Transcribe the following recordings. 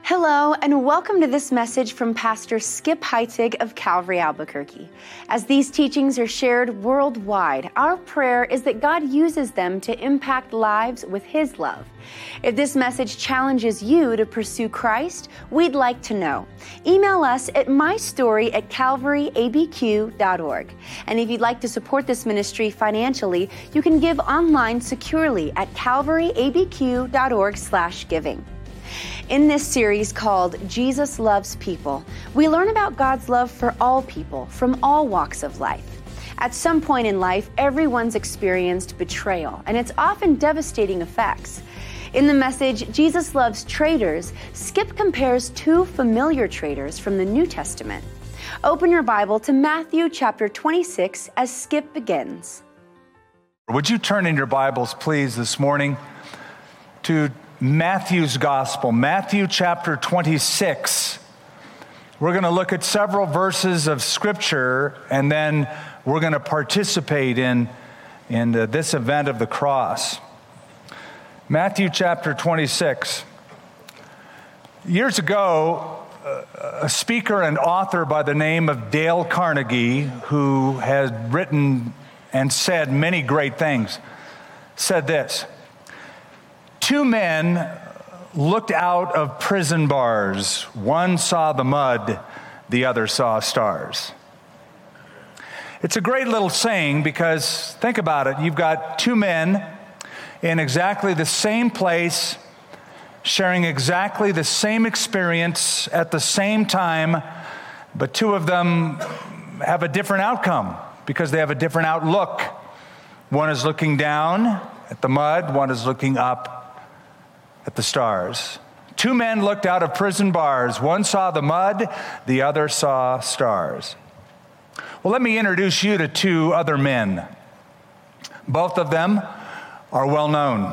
Hello, and welcome to this message from Pastor Skip Heitzig of Calvary Albuquerque. As these teachings are shared worldwide, our prayer is that God uses them to impact lives with His love. If this message challenges you to pursue Christ, we'd like to know. Email us at mystory@calvaryabq.org. And if you'd like to support this ministry financially, you can give online securely at calvaryabq.org/giving. In this series called Jesus Loves People, we learn about God's love for all people from all walks of life. At some point in life, everyone's experienced betrayal, and its often devastating effects. In the message, Jesus Loves Traitors, Skip compares two familiar traitors from the New Testament. Open your Bible to Matthew chapter 26 as Skip begins. Would you turn in your Bibles, please, this morning to Matthew's Gospel, Matthew chapter 26. We're going to look at several verses of Scripture, and then we're going to participate in this event of the cross. Matthew chapter 26. Years ago, a speaker and author by the name of Dale Carnegie, who has written and said many great things, said this: two men looked out of prison bars. One saw the mud, the other saw stars. It's a great little saying because, think about it, you've got two men in exactly the same place, sharing exactly the same experience at the same time, but two of them have a different outcome because they have a different outlook. One is looking down at the mud, one is looking up at the stars. Two men looked out of prison bars. One saw the mud, the other saw stars. Well, let me introduce you to two other men. Both of them are well known.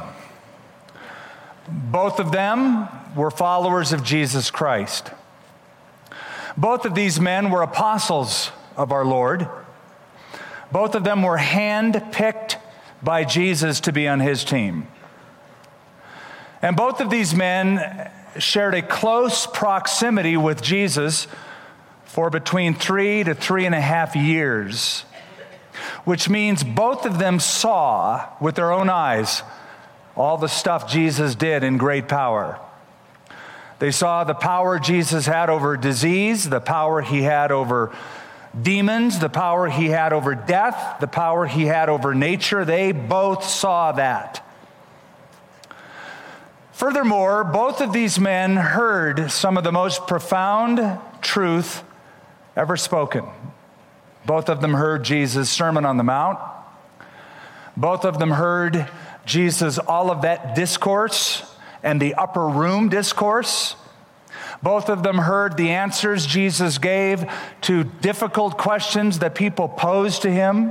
Both of them were followers of Jesus Christ. Both of these men were apostles of our Lord. Both of them were handpicked by Jesus to be on His team. And both of these men shared a close proximity with Jesus for between 3 to 3.5 years, which means both of them saw with their own eyes all the stuff Jesus did in great power. They saw the power Jesus had over disease, the power He had over demons, the power He had over death, the power He had over nature. They both saw that. Furthermore, both of these men heard some of the most profound truth ever spoken. Both of them heard Jesus' Sermon on the Mount. Both of them heard Jesus' Olivet Discourse and the Upper Room Discourse. Both of them heard the answers Jesus gave to difficult questions that people posed to Him.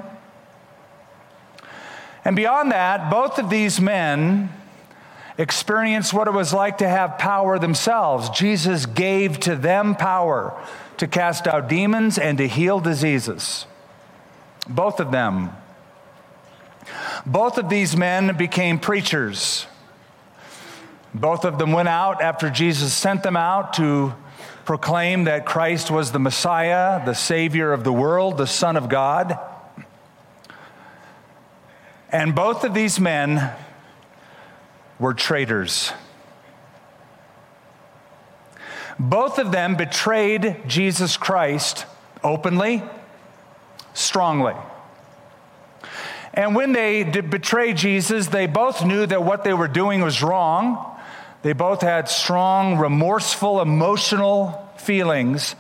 And beyond that, both of these men experienced what it was like to have power themselves. Jesus gave to them power to cast out demons and to heal diseases. Both of them. Both of these men became preachers. Both of them went out after Jesus sent them out to proclaim that Christ was the Messiah, the Savior of the world, the Son of God. And both of these men were traitors. Both of them betrayed Jesus Christ openly, strongly. And when they betrayed Jesus, they both knew that what they were doing was wrong. They both had strong, remorseful, emotional feelings.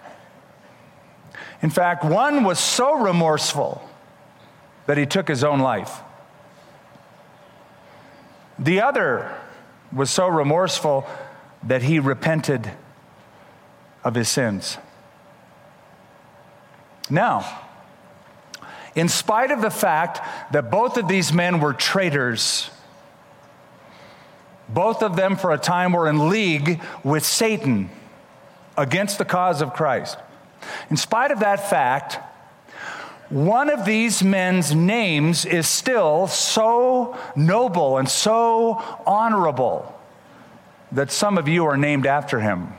In fact, one was so remorseful that he took his own life. The other was so remorseful that he repented of his sins. Now, in spite of the fact that both of these men were traitors, both of them for a time were in league with Satan against the cause of Christ. In spite of that fact, one of these men's names is still so noble and so honorable that some of you are named after him.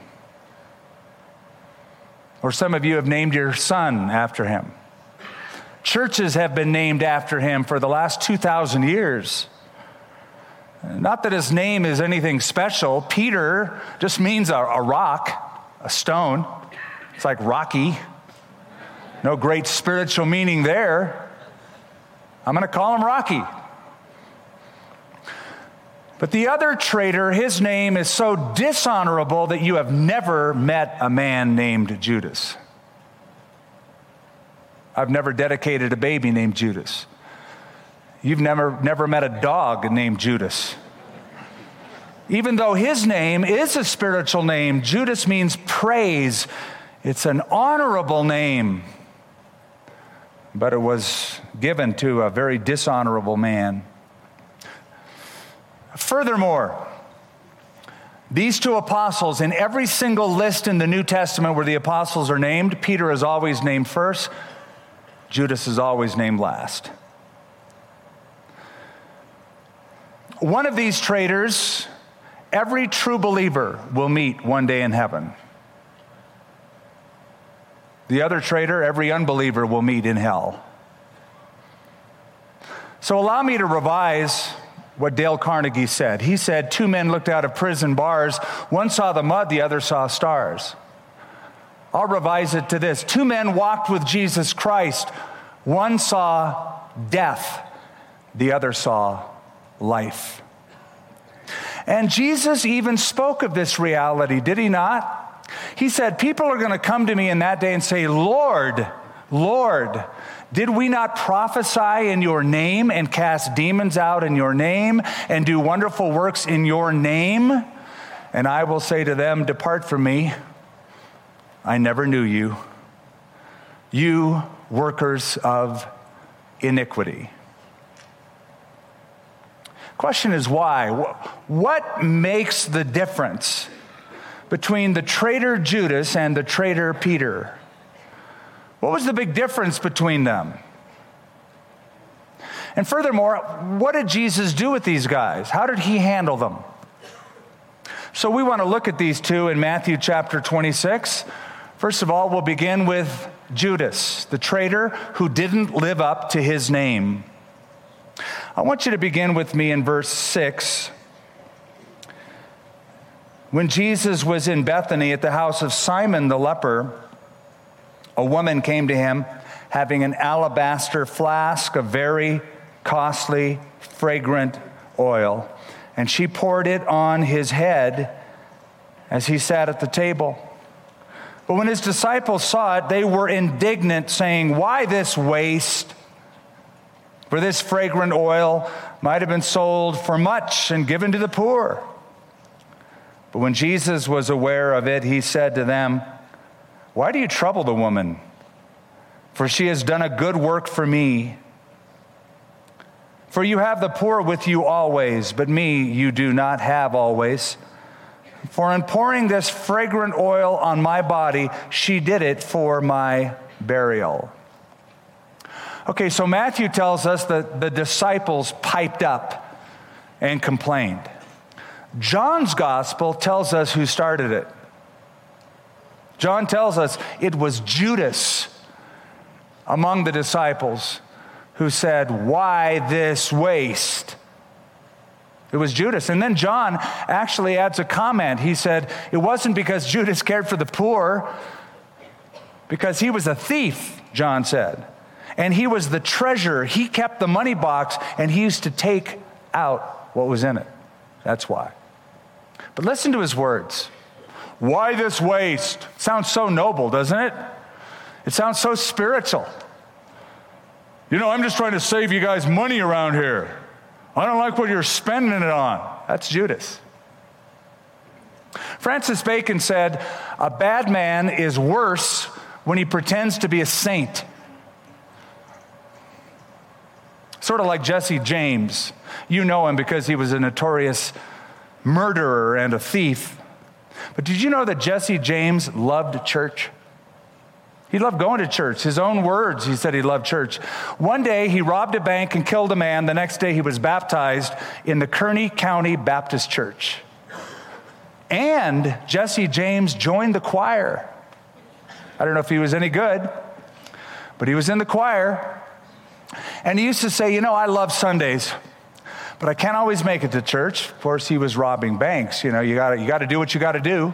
Or some of you have named your son after him. Churches have been named after him for the last 2,000 years. Not that his name is anything special. Peter just means a rock, a stone. It's like Rocky. No great spiritual meaning there. I'm going to call him Rocky. But the other traitor, his name is so dishonorable that you have never met a man named Judas. I've never dedicated a baby named Judas. You've never met a dog named Judas. Even though his name is a spiritual name, Judas means praise. It's an honorable name. But it was given to a very dishonorable man. Furthermore, these two apostles, in every single list in the New Testament where the apostles are named, Peter is always named first, Judas is always named last. One of these traitors, every true believer will meet one day in heaven. The other traitor, every unbeliever will meet in hell. So allow me to revise what Dale Carnegie said. He said, 2 men looked out of prison bars. One saw the mud, the other saw stars. I'll revise it to this. 2 men walked with Jesus Christ. One saw death, the other saw life. And Jesus even spoke of this reality, did he not? He said, people are going to come to me in that day and say, Lord, Lord, did we not prophesy in your name and cast demons out in your name and do wonderful works in your name? And I will say to them, depart from me. I never knew you. You workers of iniquity. Question is why? What makes the difference between the traitor Judas and the traitor Peter? What was the big difference between them? And furthermore, what did Jesus do with these guys? How did he handle them? So we want to look at these two in Matthew chapter 26. First of all, we'll begin with Judas, the traitor who didn't live up to his name. I want you to begin with me in verse 6. When Jesus was in Bethany at the house of Simon the leper, a woman came to him having an alabaster flask of very costly, fragrant oil, and she poured it on his head as he sat at the table. But when his disciples saw it, they were indignant, saying, "Why this waste? For this fragrant oil might have been sold for much and given to the poor." But when Jesus was aware of it, he said to them, "Why do you trouble the woman? For she has done a good work for me. For you have the poor with you always, but me you do not have always. For in pouring this fragrant oil on my body, she did it for my burial." Okay, so Matthew tells us that the disciples piped up and complained. John's gospel tells us who started it. John tells us it was Judas among the disciples who said, "Why this waste?" It was Judas. And then John actually adds a comment. He said, it wasn't because Judas cared for the poor, because he was a thief, John said. And he was the treasurer. He kept the money box, and he used to take out what was in it. That's why. But listen to his words. Why this waste? Sounds so noble, doesn't it? It sounds so spiritual. You know, I'm just trying to save you guys money around here. I don't like what you're spending it on. That's Judas. Francis Bacon said, a bad man is worse when he pretends to be a saint. Sort of like Jesse James. You know him because he was a notorious murderer and a thief. But did you know that Jesse James loved church? He loved going to church. His own words, he said he loved church. One day he robbed a bank and killed a man. The next day he was baptized in the Kearney County Baptist Church. And Jesse James joined the choir. I don't know if he was any good, but he was in the choir. And he used to say, I love Sundays, but I can't always make it to church. Of course, he was robbing banks. You got to do what you got to do.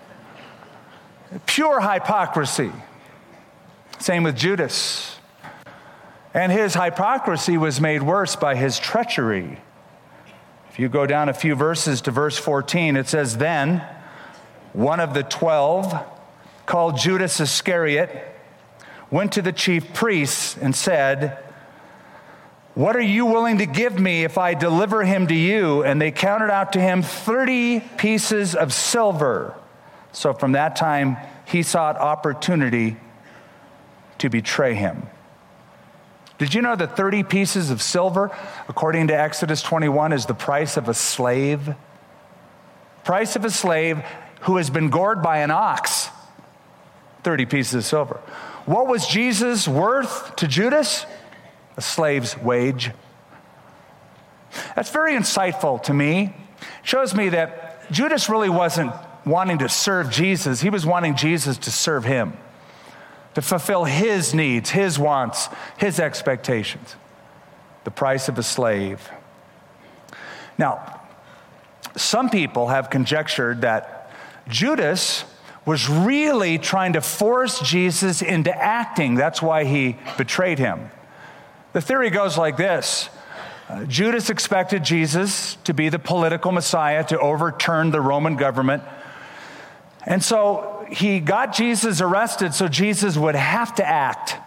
Pure hypocrisy. Same with Judas. And his hypocrisy was made worse by his treachery. If you go down a few verses to verse 14, it says, "Then one of the 12, called Judas Iscariot, went to the chief priests and said, 'What are you willing to give me if I deliver him to you?' And they counted out to him 30 pieces of silver. So from that time, he sought opportunity to betray him." Did you know that 30 pieces of silver, according to Exodus 21, is the price of a slave? Price of a slave who has been gored by an ox. 30 pieces of silver. What was Jesus worth to Judas? A slave's wage. That's very insightful to me. It shows me that Judas really wasn't wanting to serve Jesus. He was wanting Jesus to serve him, to fulfill his needs, his wants, his expectations. The price of a slave. Now, some people have conjectured that Judas was really trying to force Jesus into acting. That's why he betrayed him. The theory goes like this. Judas expected Jesus to be the political Messiah, to overturn the Roman government. And so he got Jesus arrested so Jesus would have to act.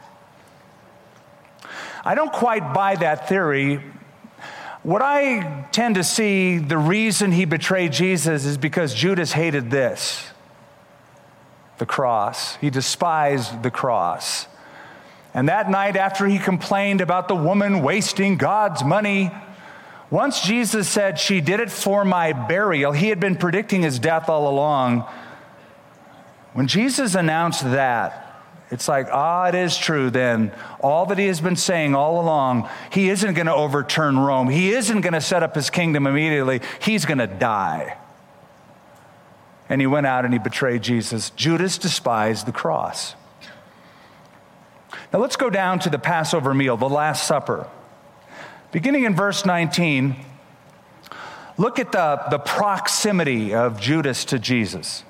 I don't quite buy that theory. What I tend to see, the reason he betrayed Jesus is because Judas hated this, the cross. He despised the cross. And that night, after he complained about the woman wasting God's money, once Jesus said, "She did it for my burial," he had been predicting his death all along. When Jesus announced that, it's like, it is true then. All that he has been saying all along, he isn't going to overturn Rome. He isn't going to set up his kingdom immediately. He's going to die. And he went out and he betrayed Jesus. Judas despised the cross. Now let's go down to the Passover meal, the Last Supper. Beginning in verse 19, look at the proximity of Judas to Jesus.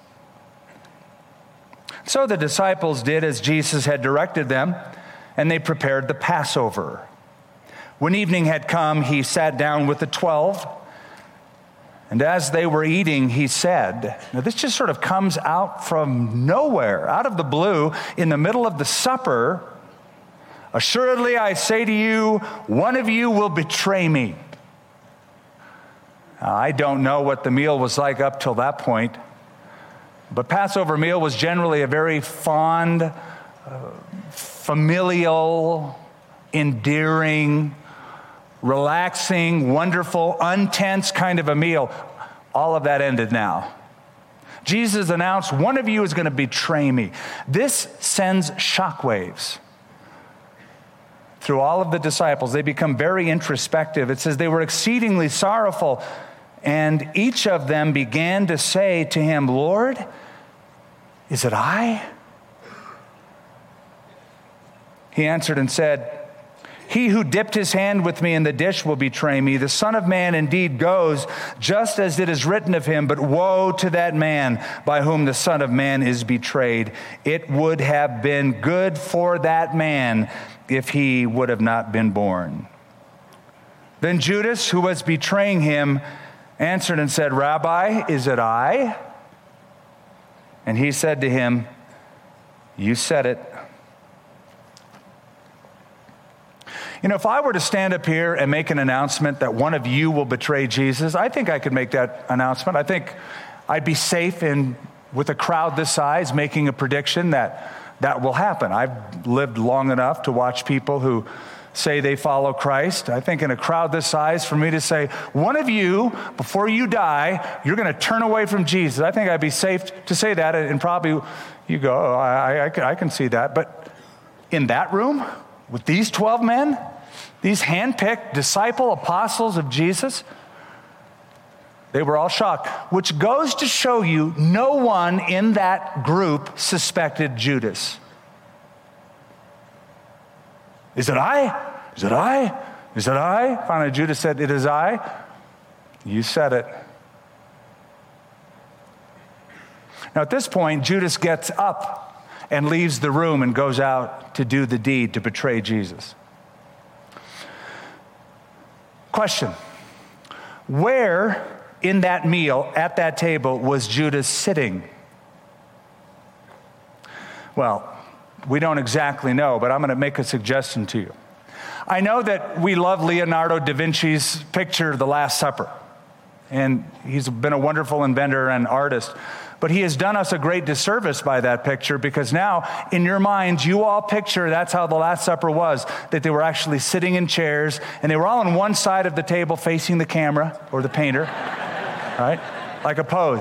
So the disciples did as Jesus had directed them, and they prepared the Passover. When evening had come, he sat down with the 12, and as they were eating, he said, now this just sort of comes out from nowhere, out of the blue, in the middle of the supper, "Assuredly, I say to you, one of you will betray me." Now, I don't know what the meal was like up till that point, but Passover meal was generally a very fond, familial, endearing, relaxing, wonderful, untense kind of a meal. All of that ended now. Jesus announced, "One of you is going to betray me." This sends shockwaves through all of the disciples. They become very introspective. It says they were exceedingly sorrowful, and each of them began to say to him, "Lord, is it I?" He answered and said, "He who dipped his hand with me in the dish will betray me. The Son of Man indeed goes just as it is written of him, but woe to that man by whom the Son of Man is betrayed. It would have been good for that man if he would have not been born." Then Judas, who was betraying him, answered and said, "Rabbi, is it I?" And he said to him, "You said it." If I were to stand up here and make an announcement that one of you will betray Jesus, I think I could make that announcement. I think I'd be safe with a crowd this size making a prediction that will happen. I've lived long enough to watch people who say they follow Christ. I think in a crowd this size, for me to say, one of you, before you die, you're going to turn away from Jesus, I think I'd be safe to say that, and probably you go, I can see that. But in that room, with these 12 men, these handpicked disciple apostles of Jesus, They were all shocked, which goes to show you no one in that group suspected Judas. Is it I? Is it I? Is it I? Finally, Judas said, it is I. You said it. Now, at this point, Judas gets up and leaves the room and goes out to do the deed to betray Jesus. Question. Where in that meal, at that table, was Judas sitting? Well, we don't exactly know, but I'm going to make a suggestion to you. I know that we love Leonardo da Vinci's picture, The Last Supper, and he's been a wonderful inventor and artist, but he has done us a great disservice by that picture, because now, in your minds, you all picture that's how the Last Supper was, that they were actually sitting in chairs, and they were all on one side of the table facing the camera or the painter, right? Like a pose.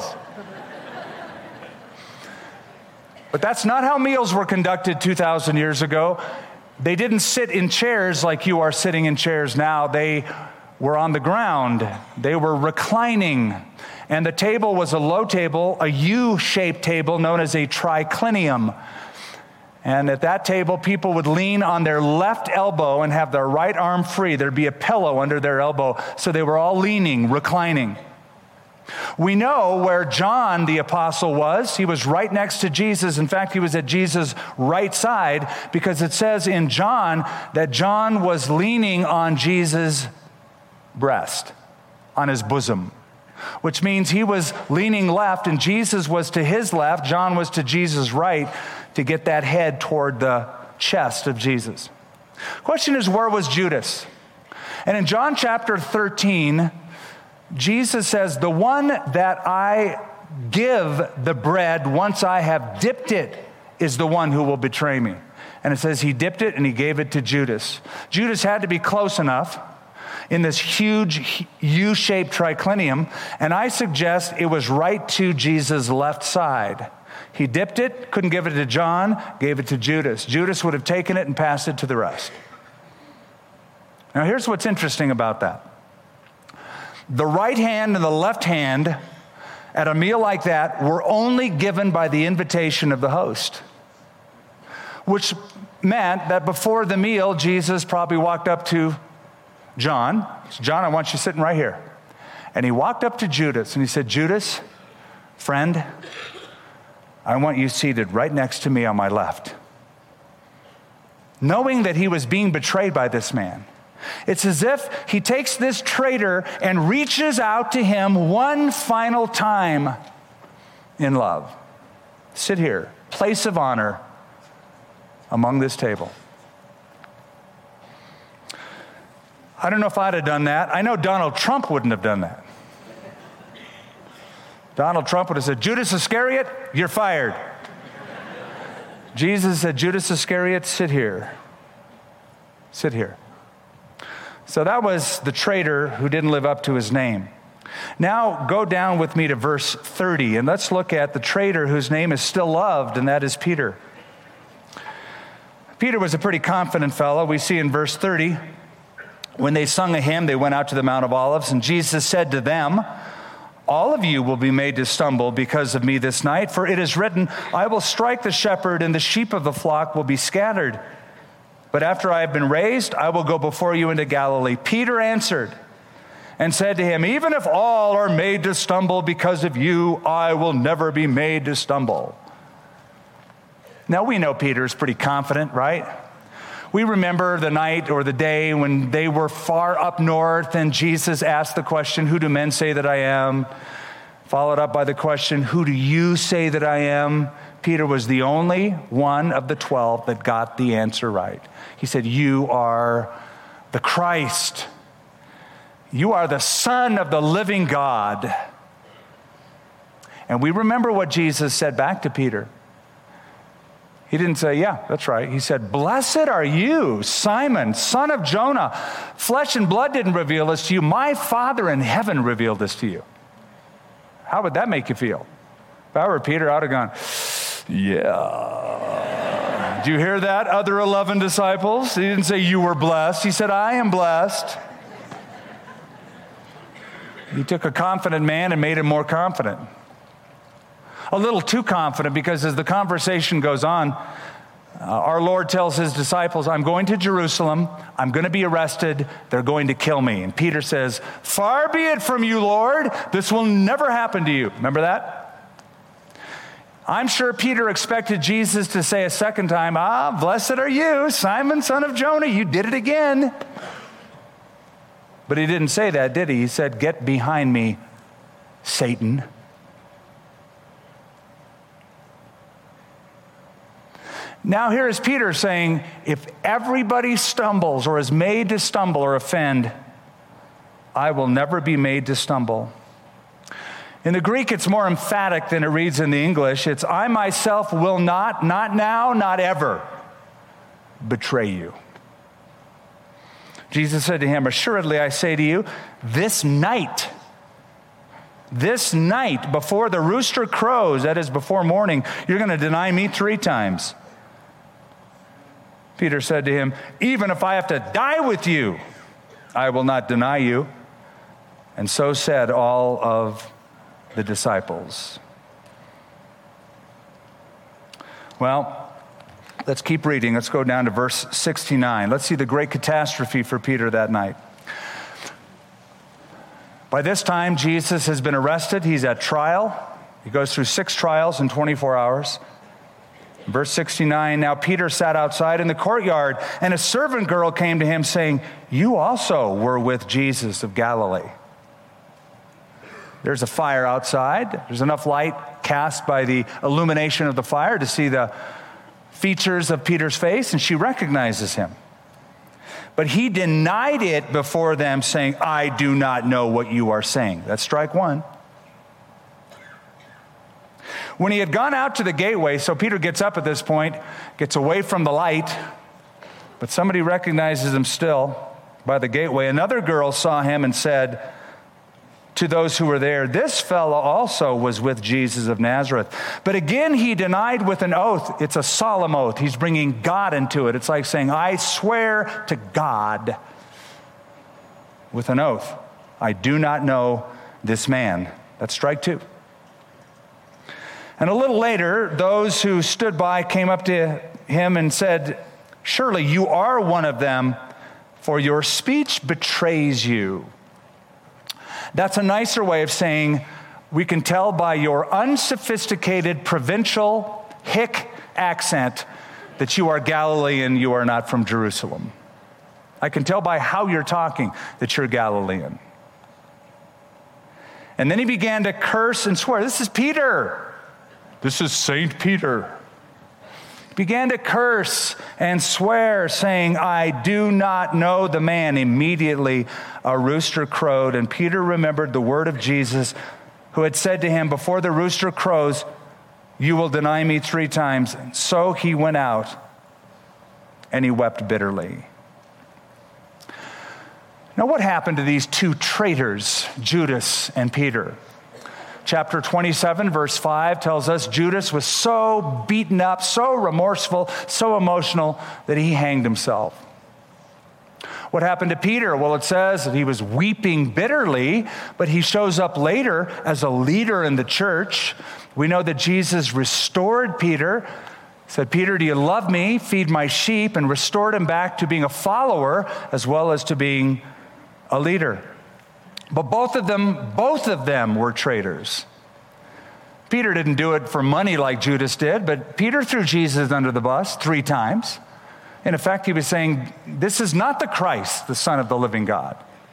But that's not how meals were conducted 2,000 years ago. They didn't sit in chairs like you are sitting in chairs now. They were on the ground. They were reclining. And the table was a low table, a U-shaped table known as a triclinium. And at that table, people would lean on their left elbow and have their right arm free. There'd be a pillow under their elbow. So they were all leaning, reclining. We know where John the apostle was. He was right next to Jesus. In fact, he was at Jesus' right side, because it says in John that John was leaning on Jesus' breast, on his bosom, which means he was leaning left and Jesus was to his left, John was to Jesus' right, to get that head toward the chest of Jesus. Question is, where was Judas? And in John chapter 13, Jesus says, the one that I give the bread once I have dipped it is the one who will betray me. And it says he dipped it and he gave it to Judas. Judas had to be close enough in this huge U-shaped triclinium, and I suggest it was right to Jesus' left side. He dipped it, couldn't give it to John, gave it to Judas. Judas would have taken it and passed it to the rest. Now here's what's interesting about that. The right hand and the left hand at a meal like that were only given by the invitation of the host, which meant that before the meal, Jesus probably walked up to John. John, I want you sitting right here. And he walked up to Judas and he said, Judas, friend, I want you seated right next to me on my left. Knowing that he was being betrayed by this man. It's as if he takes this traitor and reaches out to him one final time in love. Sit here, place of honor among this table. I don't know if I'd have done that. I know Donald Trump wouldn't have done that. Donald Trump would have said, Judas Iscariot, you're fired. Jesus said, Judas Iscariot, sit here. Sit here. So that was the traitor who didn't live up to his name. Now go down with me to verse 30, and let's look at the traitor whose name is still loved, and that is Peter. Peter was a pretty confident fellow. We see in verse 30, when they sung a hymn, they went out to the Mount of Olives, and Jesus said to them, all of you will be made to stumble because of me this night, for it is written, I will strike the shepherd, and the sheep of the flock will be scattered. But after I have been raised, I will go before you into Galilee. Peter answered and said to him, even if all are made to stumble because of you, I will never be made to stumble. Now we know Peter is pretty confident, right? We remember the night or the day when they were far up north and Jesus asked the question, who do men say that I am? Followed up by the question, who do you say that I am? Peter was the only one of the 12 that got the answer right. He said, you are the Christ. You are the Son of the living God. And we remember what Jesus said back to Peter. He didn't say, yeah, that's right. He said, blessed are you, Simon, son of Jonah. Flesh and blood didn't reveal this to you. My Father in heaven revealed this to you. How would that make you feel? If I were Peter, I would have gone, yeah. Do you hear that, other 11 disciples? He didn't say you were blessed. He said, I am blessed. He took a confident man and made him more confident. A little too confident, because as the conversation goes on, our Lord tells his disciples, I'm going to Jerusalem. I'm going to be arrested. They're going to kill me. And Peter says, far be it from you, Lord. This will never happen to you. Remember that? I'm sure Peter expected Jesus to say a second time, blessed are you, Simon, son of Jonah. You did it again. But he didn't say that, did he? He said, get behind me, Satan. Now here is Peter saying, if everybody stumbles or is made to stumble or offend, I will never be made to stumble. In the Greek, it's more emphatic than it reads in the English. It's, I myself will not now, not ever, betray you. Jesus said to him, assuredly I say to you, this night, before the rooster crows, that is before morning, you're going to deny me 3 times. Peter said to him, even if I have to die with you, I will not deny you. And so said all of the disciples. Well, let's keep reading. Let's go down to verse 69. Let's see the great catastrophe for Peter that night. By this time, Jesus has been arrested. He's at trial. He goes through 6 trials in 24 hours. Verse 69, now Peter sat outside in the courtyard, and a servant girl came to him saying, you also were with Jesus of Galilee. There's a fire outside. There's enough light cast by the illumination of the fire to see the features of Peter's face, and she recognizes him. But he denied it before them, saying, I do not know what you are saying. That's strike 1. When he had gone out to the gateway, so Peter gets up at this point, gets away from the light, but somebody recognizes him still by the gateway. Another girl saw him and said to those who were there, this fellow also was with Jesus of Nazareth. But again, he denied with an oath. It's a solemn oath. He's bringing God into it. It's like saying, I swear to God with an oath, I do not know this man. That's strike 2. And a little later, those who stood by came up to him and said, surely you are one of them, for your speech betrays you. That's a nicer way of saying, we can tell by your unsophisticated provincial hick accent that you are Galilean, you are not from Jerusalem. I can tell by how you're talking that you're Galilean. And then he began to curse and swear. This is Peter. This is Saint Peter. He began to curse and swear, saying, I do not know the man. Immediately a rooster crowed, and Peter remembered the word of Jesus, who had said to him, before the rooster crows, you will deny me 3 times. And so he went out, and he wept bitterly. Now, what happened to these 2 traitors, Judas and Peter? Chapter 27, verse 5 tells us Judas was so beaten up, so remorseful, so emotional that he hanged himself. What happened to Peter? Well, it says that he was weeping bitterly, but he shows up later as a leader in the church. We know that Jesus restored Peter, said, Peter, do you love me? Feed my sheep, and restored him back to being a follower as well as to being a leader. But both of them were traitors. Peter didn't do it for money like Judas did, but Peter threw Jesus under the bus 3 times. In effect, he was saying, this is not the Christ, the Son of the living God.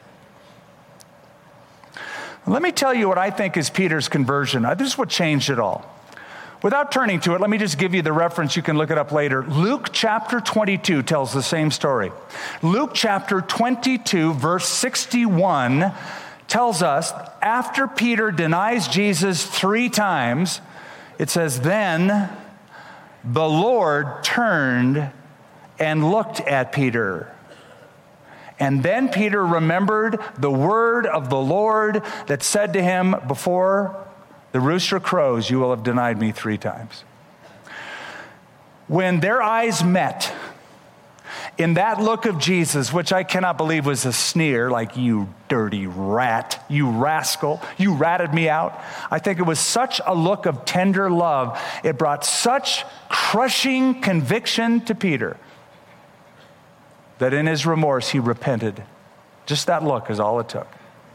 Let me tell you what I think is Peter's conversion. This is what changed it all. Without turning to it, let me just give you the reference. You can look it up later. Luke chapter 22 tells the same story. Luke chapter 22, verse 61 tells us after Peter denies Jesus 3 times, it says, then the Lord turned and looked at Peter. And then Peter remembered the word of the Lord that said to him, before the rooster crows, you will have denied me 3 times. When their eyes met in that look of Jesus, which I cannot believe was a sneer, like, you dirty rat, you rascal, you ratted me out. I think it was such a look of tender love. It brought such crushing conviction to Peter that in his remorse he repented. Just that look is all it took.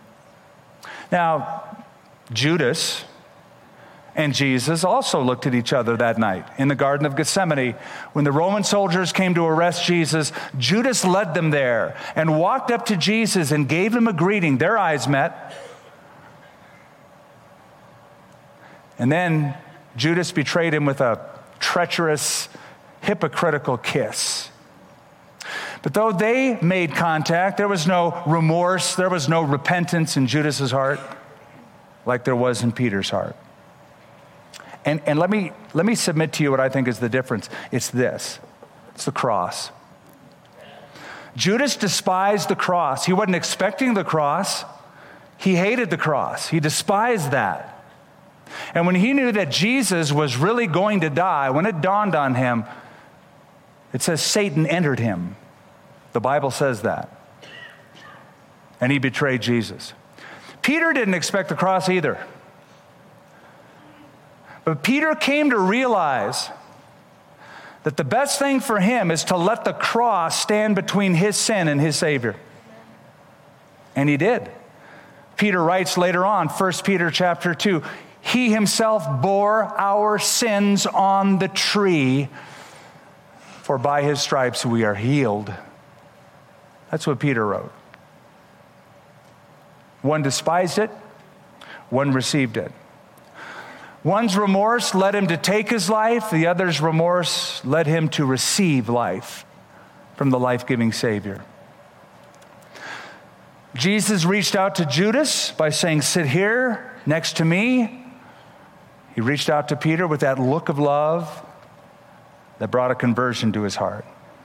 Now, Judas and Jesus also looked at each other that night in the Garden of Gethsemane. When the Roman soldiers came to arrest Jesus, Judas led them there and walked up to Jesus and gave him a greeting. Their eyes met. And then Judas betrayed him with a treacherous, hypocritical kiss. But though they made contact, there was no remorse, there was no repentance in Judas's heart like there was in Peter's heart. And let me submit to you what I think is the difference. It's this. It's the cross. Judas despised the cross. He wasn't expecting the cross. He hated the cross. He despised that. And when he knew that Jesus was really going to die, when it dawned on him, it says Satan entered him. The Bible says that. And he betrayed Jesus. Peter didn't expect the cross either. But Peter came to realize that the best thing for him is to let the cross stand between his sin and his Savior. And he did. Peter writes later on, 1 Peter chapter 2, he himself bore our sins on the tree, for by his stripes we are healed. That's what Peter wrote. One despised it, one received it. One's remorse led him to take his life. The other's remorse led him to receive life from the life-giving Savior. Jesus reached out to Judas by saying, sit here next to me. He reached out to Peter with that look of love that brought a conversion to his heart.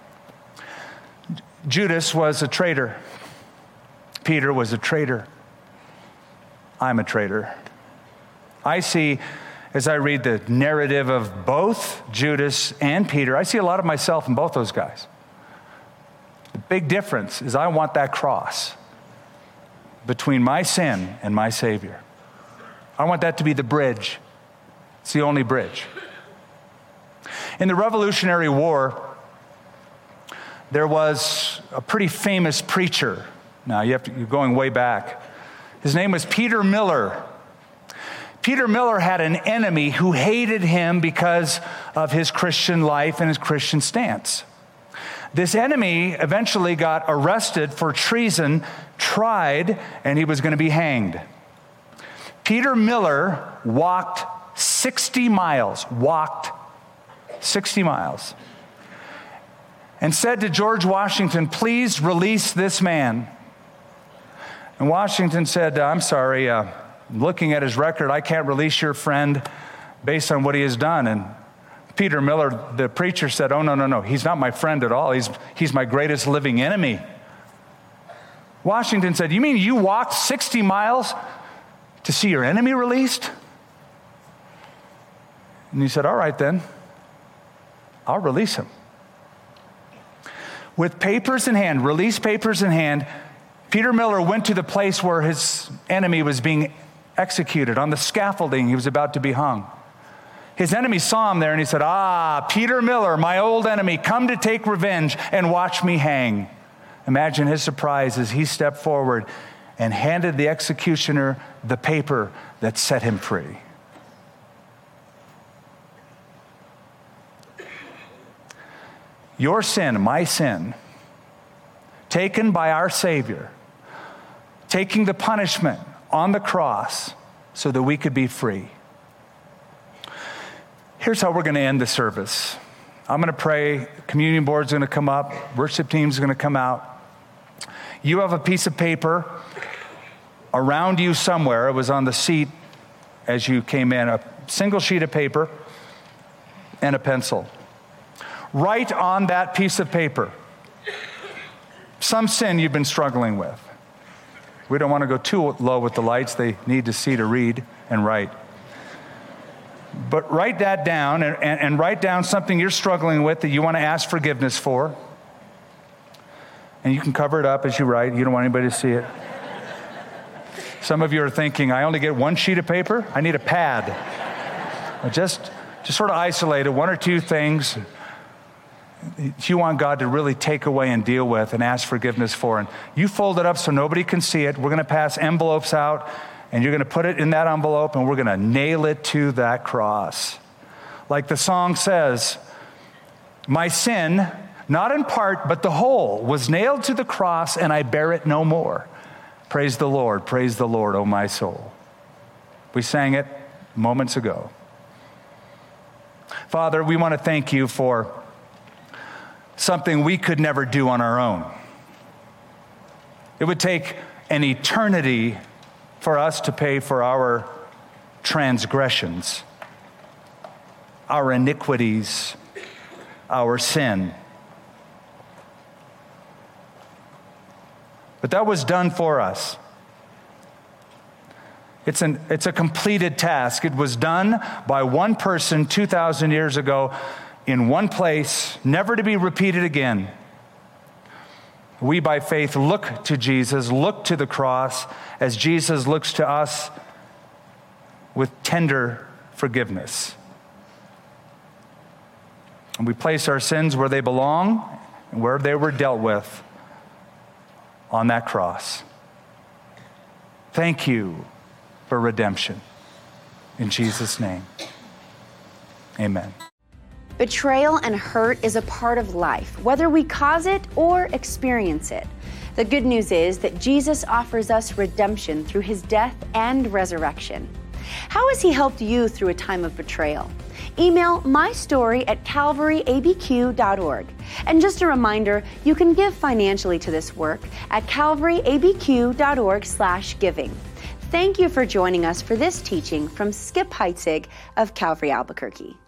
Judas was a traitor. Peter was a traitor. I'm a traitor. I see, as I read the narrative of both Judas and Peter, I see a lot of myself in both those guys. The big difference is I want that cross between my sin and my Savior. I want that to be the bridge. It's the only bridge. In the Revolutionary War, there was a pretty famous preacher. Now, you're going way back. His name was Peter Miller. Peter Miller had an enemy who hated him because of his Christian life and his Christian stance. This enemy eventually got arrested for treason, tried, and he was going to be hanged. Peter Miller walked 60 miles, and said to George Washington, please release this man. And Washington said, I'm sorry, looking at his record, I can't release your friend based on what he has done. And Peter Miller, the preacher, said, oh, no, he's not my friend at all. He's my greatest living enemy. Washington said, you mean you walked 60 miles to see your enemy released? And he said, all right then, I'll release him. With papers in hand, release papers in hand, Peter Miller went to the place where his enemy was being executed. On the scaffolding, he was about to be hung. His enemy saw him there and he said, Peter Miller, my old enemy, come to take revenge and watch me hang. Imagine his surprise as he stepped forward and handed the executioner the paper that set him free. Your sin, my sin, taken by our Savior, taking the punishment on the cross so that we could be free. Here's how we're going to end the service. I'm going to pray. Communion board's going to come up. Worship team's going to come out. You have a piece of paper around you somewhere. It was on the seat as you came in. A single sheet of paper and a pencil. Write on that piece of paper some sin you've been struggling with. We don't want to go too low with the lights. They need to see to read and write. But write that down and write down something you're struggling with that you want to ask forgiveness for. And you can cover it up as you write. You don't want anybody to see it. Some of you are thinking, I only get one sheet of paper? I need a pad. Just sort of isolate it, one or two things you want God to really take away and deal with and ask forgiveness for. And you fold it up so nobody can see it. We're going to pass envelopes out, and you're going to put it in that envelope, and we're going to nail it to that cross. Like the song says, my sin, not in part, but the whole, was nailed to the cross, and I bear it no more. Praise the Lord, O my soul. We sang it moments ago. Father, we want to thank you for something we could never do on our own. It would take an eternity for us to pay for our transgressions, our iniquities, our sin. But that was done for us. It's a completed task. It was done by one person 2,000 years ago in one place, never to be repeated again. We, by faith, look to Jesus, look to the cross as Jesus looks to us with tender forgiveness. And we place our sins where they belong and where they were dealt with on that cross. Thank you for redemption. In Jesus' name, amen. Betrayal and hurt is a part of life, whether we cause it or experience it. The good news is that Jesus offers us redemption through his death and resurrection. How has he helped you through a time of betrayal? Email mystory@calvaryabq.org. And just a reminder, you can give financially to this work at calvaryabq.org/giving. Thank you for joining us for this teaching from Skip Heitzig of Calvary Albuquerque.